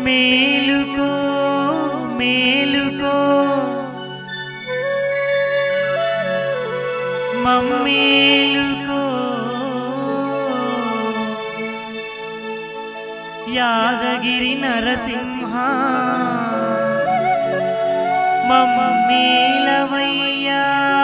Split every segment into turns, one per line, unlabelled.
మేలుకో మేలుకో మమ్మేలుకో యాదగిరి నరసింహ మమ్మేలవయ్యా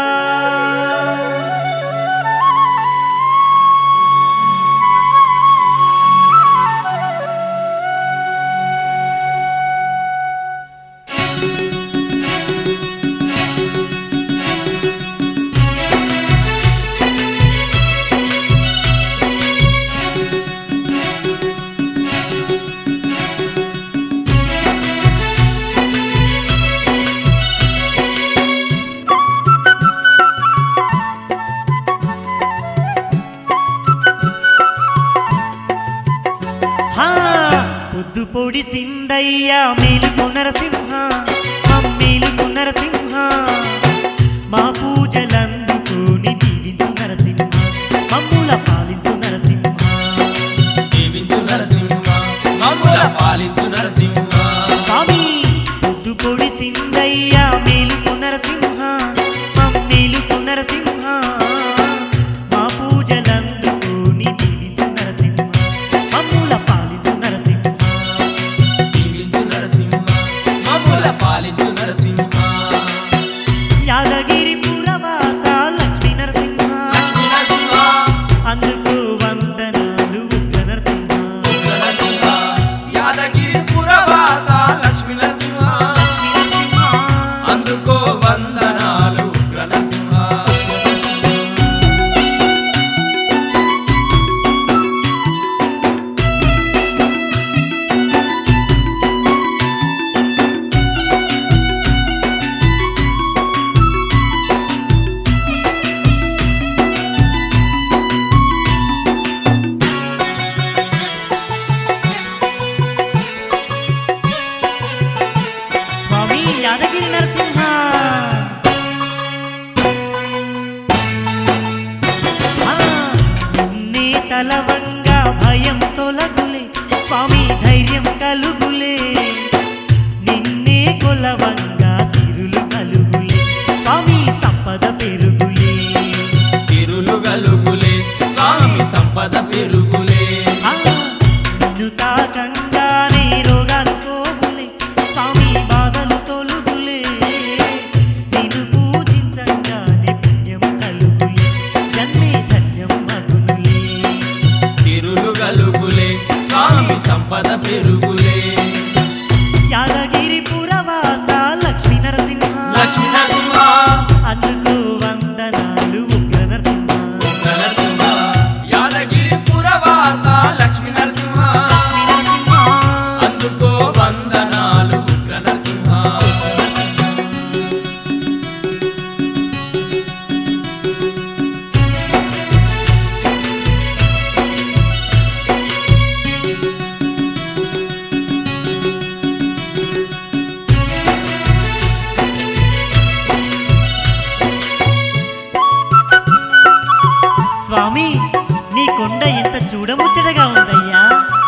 పొద్దుపొడి సిందయ్య మేలుకో నరసింహ మమ్మేలుకో నరసింహ మా పూజలందుకోని దీవించు నరసింహ మమ్ముల పాలించు నరసింహ
దీవించు నరసింహ మమ్ముల పాలించు నరసింహ
స్వామి పొద్దుపొడి సిందయ్య మేలుకో నరసింహ మమ్మేలుకో నరసింహ మా పూజలందుకోని దీవించు నరసింహ మమ్ముల పాలించు నరసింహ
పాలించు నరసింహ
యాదగిరి పురవాస లక్ష్మీ నరసింహ
లక్ష్మీ నరసింహ
అందుకు వందనాలు ఉగ్ర నరసింహ
ఉగ్ర నరసింహ యాదగిరి పురవాస లక్ష్మీ నరసింహ
లక్ష్మీ నరసింహ
అందుకో వందనాలు ఉగ్ర నరసింహ
స్వామి యాదగిరి నరసింహ నిన్నే తలవంగా భయం తొలగులే స్వామి ధైర్యం కలుగులే నిన్నే కొలవంగా సిరులు కలుగులే స్వామి సంపద పెరుగులే
సిరులు గలుగులే స్వామి సంపద పెరుగులే
నిన్ను తాకంగానే రోగాలు పోగులే స్వామి బాధలు తొలుగులే నిన్ను పూజించంగానే పుణ్యం కలుగులే జన్మే ధన్యం మగునులే
సిరులు గలుగులే స్వామి సంపద పెరుగులే
యాదగిరి పురవాస లక్ష్మీ నరసింహ
లక్ష్మీ నరసింహ
అందుకు వందనాలు ఉగ్ర నరసింహ
ఉగ్ర నరసింహ యాదగిరి పురవాస లక్ష్మీ నరసింహ
లక్ష్మీ నరసింహ
అందుకో వందనాలు ఉగ్ర నరసింహ
స్వామి నీ కొండ ఎంత చూడముచ్చటగా ఉందయ్యా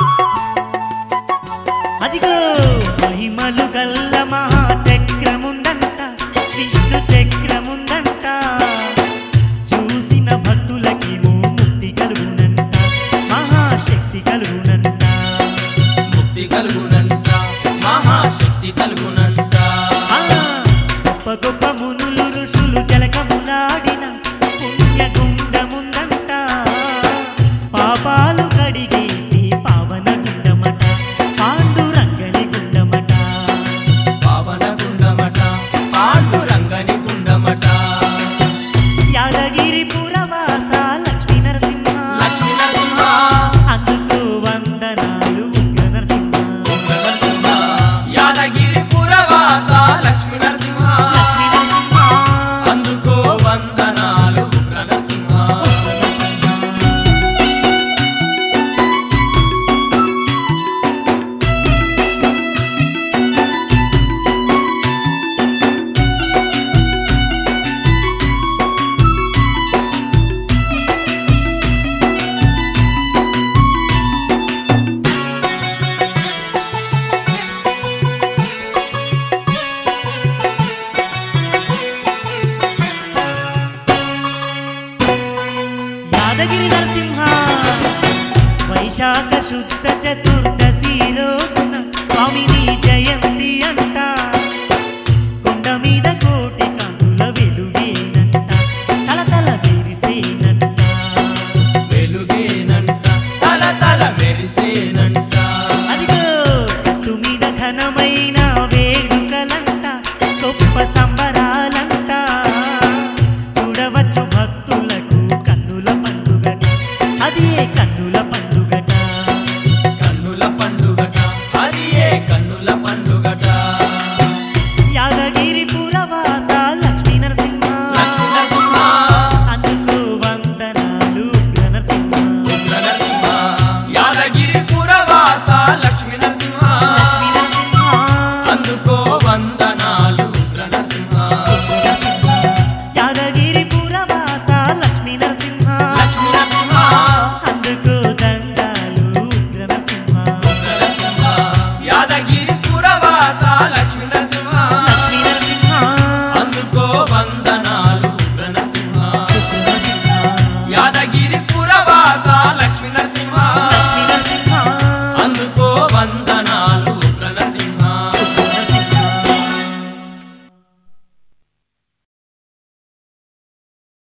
అదిగో మహిమలు గల్ల మహాచక్రముందంట విష్ణు చక్రముందంట చూసిన భక్తులకేమో ముక్తి కలుగునంట మహాశక్తి కలుగునంట
ముక్తి కలుగునంట మహాశక్తి కలుగునంట
గొప్ప గొప్ప మునులు ఋషులు జలకములాడిన పుణ్యగుండముందంట పాపాలు కడిగేసి పావన గుండమట పాండురంగని గుండమట
పావన గుండమట పాండురంగని గుండమట
యాదగిరి పురవాస లక్ష్మీ నరసింహ
లక్ష్మీ నరసింహ
అందుకు వందనాలు ఉగ్ర నరసింహ
ఉగ్ర నరసింహ యాదగిరి
యాదగిరి నరసింహ వైశాఖ శుద్ధ చతుర్దశి రోజున స్వామిని జయంతి అంట కొండ మీద కోటి కనుల వెలుగేనంట తలతల మెరిసేనంట
వెలుగేనంట తల తల మెరిసేనంట
అదిగో కట్టు మీద ఘనమైన వేడుకలంట గొప్ప సంబరాలంట చూడవచ్చు భక్తులకు కన్నుల పండుగట అది